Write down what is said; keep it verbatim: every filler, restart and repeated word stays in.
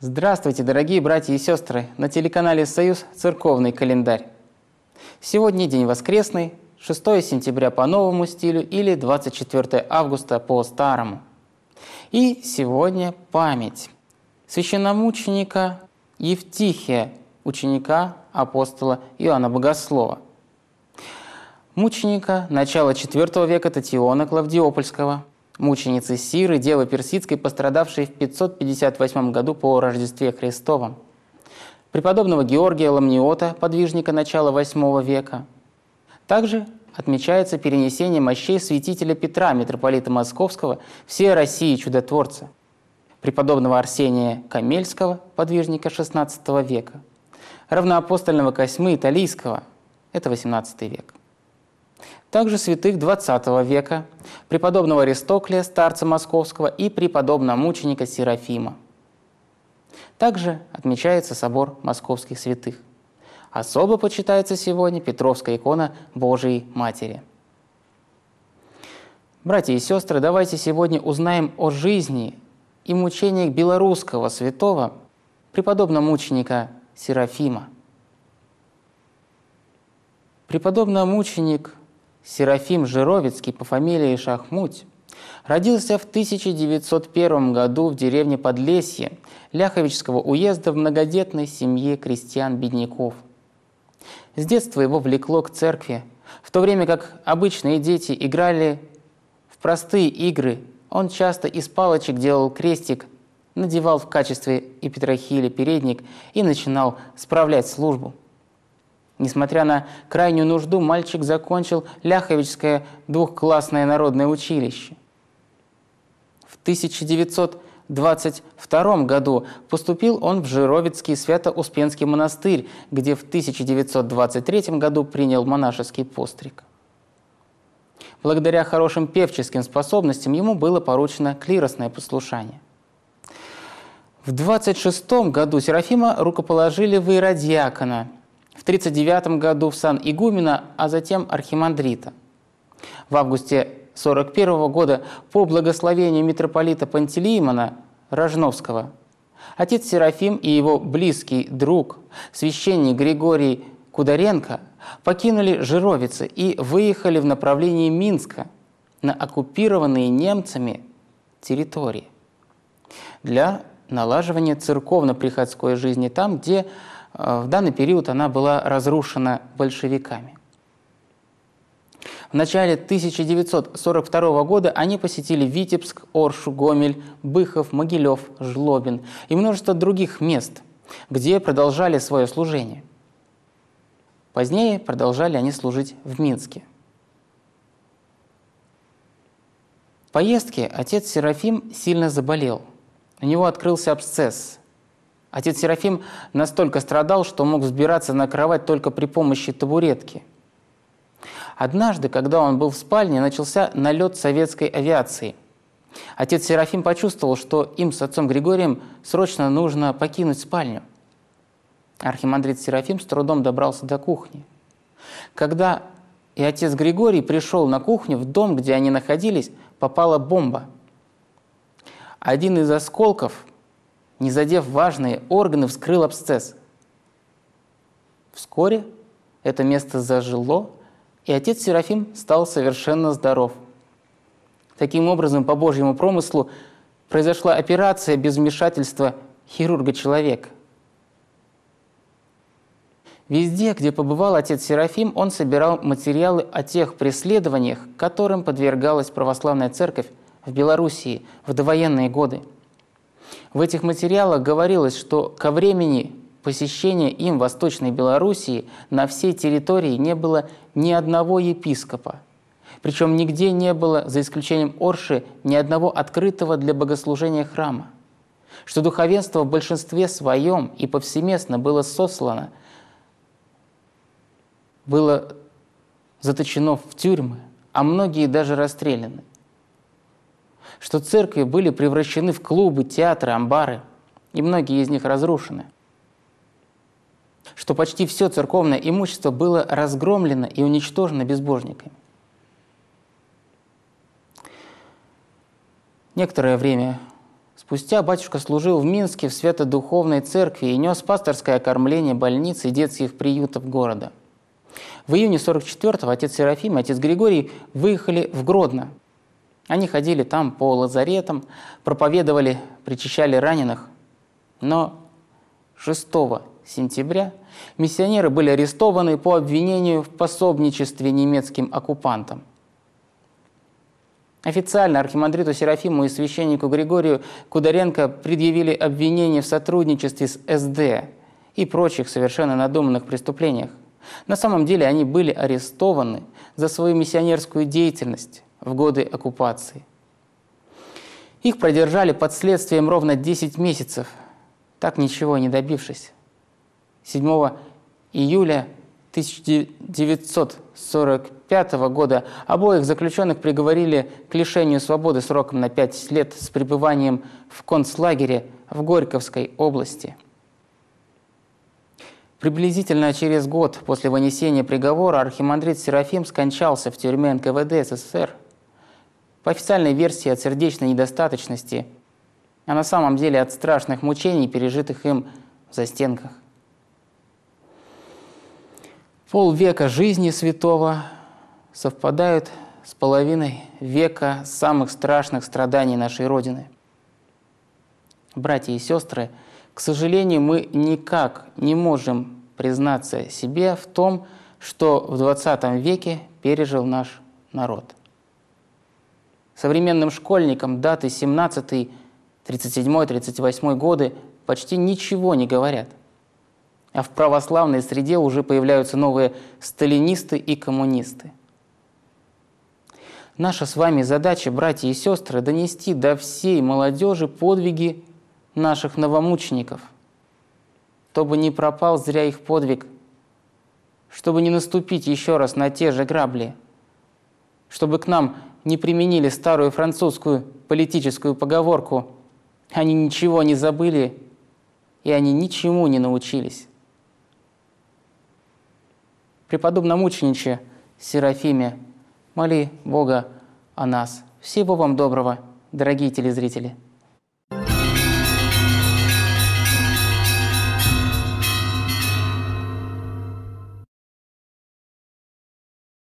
Здравствуйте, дорогие братья и сестры! На телеканале «Союз» церковный календарь. Сегодня день воскресный, шестое сентября по новому стилю или двадцать четвёртое августа по старому. И сегодня память священномученика Евтихия, ученика апостола Иоанна Богослова. Мученика начала четвёртого века Татиона Клавдиопольского, мученицы Сиры, девы персидской, пострадавшей в пятьсот пятьдесят восьмом году по Рождестве Христовом, преподобного Георгия Ламниота, подвижника начала восьмого века. Также отмечается перенесение мощей святителя Петра, митрополита Московского, всей России чудотворца, преподобного Арсения Камельского, подвижника шестнадцатого века, равноапостольного Косьмы Италийского, это восемнадцатый век. Также святых двадцатого века, преподобного Аристоклия, старца Московского, и преподобного мученика Серафима. Также отмечается собор московских святых. Особо почитается сегодня Петровская икона Божией Матери. Братья и сестры, давайте сегодня узнаем о жизни и мучениях белорусского святого, преподобного мученика Серафима. Преподобный мученик Серафим Жировицкий по фамилии Шахмуть родился в тысяча девятьсот первом году в деревне Подлесье Ляховического уезда в многодетной семье крестьян-бедняков. С детства его влекло к церкви. В то время как обычные дети играли в простые игры, он часто из палочек делал крестик, надевал в качестве епитрахили передник и начинал справлять службу. Несмотря на крайнюю нужду, мальчик закончил Ляховическое двухклассное народное училище. В тысяча девятьсот двадцать втором году поступил он в Жировицкий Свято-Успенский монастырь, где в тысяча девятьсот двадцать третьем году принял монашеский постриг. Благодаря хорошим певческим способностям ему было поручено клиросное послушание. В двадцать шестом году Серафима рукоположили в иеродиакона, в тридцать девятом году в сан игумена, а затем архимандрита. В августе сорок первого года по благословению митрополита Пантелеимона Рожновского отец Серафим и его близкий друг, священник Григорий Кударенко, покинули Жировицы и выехали в направлении Минска на оккупированные немцами территории для налаживания церковно-приходской жизни там, где в данный период она была разрушена большевиками. В начале тысяча девятьсот сорок второго года они посетили Витебск, Оршу, Гомель, Быхов, Могилев, Жлобин и множество других мест, где продолжали свое служение. Позднее продолжали они служить в Минске. В поездке отец Серафим сильно заболел. У него открылся абсцесс. Отец Серафим настолько страдал, что мог взбираться на кровать только при помощи табуретки. Однажды, когда он был в спальне, начался налет советской авиации. Отец Серафим почувствовал, что им с отцом Григорием срочно нужно покинуть спальню. Архимандрит Серафим с трудом добрался до кухни. Когда и отец Григорий пришел на кухню, в дом, где они находились, попала бомба. Один из осколков, не задев важные органы, вскрыл абсцесс. Вскоре это место зажило, и отец Серафим стал совершенно здоров. Таким образом, по Божьему промыслу произошла операция без вмешательства хирурга-человека. Везде, где побывал отец Серафим, он собирал материалы о тех преследованиях, которым подвергалась православная церковь в Белоруссии в довоенные годы. В этих материалах говорилось, что ко времени посещения им Восточной Белоруссии на всей территории не было ни одного епископа. Причем нигде не было, за исключением Орши, ни одного открытого для богослужения храма. Что духовенство в большинстве своем и повсеместно было сослано, было заточено в тюрьмы, а многие даже расстреляны. Что церкви были превращены в клубы, театры, амбары, и многие из них разрушены. Что почти все церковное имущество было разгромлено и уничтожено безбожниками. Некоторое время Спустя батюшка служил в Минске в Свято-Духовной церкви и нес пасторское окормление больниц и детских приютов города. В июне сорок четвёртого отец Серафим и отец Григорий выехали в Гродно. Они ходили там по лазаретам, проповедовали, причащали раненых. Но шестого сентября миссионеры были арестованы по обвинению в пособничестве немецким оккупантам. Официально архимандриту Серафиму и священнику Григорию Кударенко предъявили обвинение в сотрудничестве с эс дэ и прочих совершенно надуманных преступлениях. На самом деле они были арестованы за свою миссионерскую деятельность в годы оккупации. Их продержали под следствием ровно десять месяцев, так ничего не добившись. седьмого июля тысяча девятьсот сорок пятого года обоих заключенных приговорили к лишению свободы сроком на пять лет с пребыванием в концлагере в Горьковской области. Приблизительно через год после вынесения приговора архимандрит Серафим скончался в тюрьме эн ка вэ дэ эс эс эс эр. По официальной версии от сердечной недостаточности, а на самом деле от страшных мучений, пережитых им в застенках. Полвека жизни святого совпадают с половиной века самых страшных страданий нашей Родины. Братья и сестры, к сожалению, мы никак не можем признаться себе в том, что в двадцатом веке пережил наш народ. Современным школьникам даты семнадцатый, тридцать седьмой, тридцать восьмой годы почти ничего не говорят. А в православной среде уже появляются новые сталинисты и коммунисты. Наша с вами задача, братья и сестры, донести до всей молодежи подвиги наших новомучеников, чтобы не пропал зря их подвиг, чтобы не наступить еще раз на те же грабли, чтобы к нам не применили старую французскую политическую поговорку «они ничего не забыли, и они ничему не научились». Преподобном мучениче Серафиме, моли Бога о нас. Всего вам доброго, дорогие телезрители.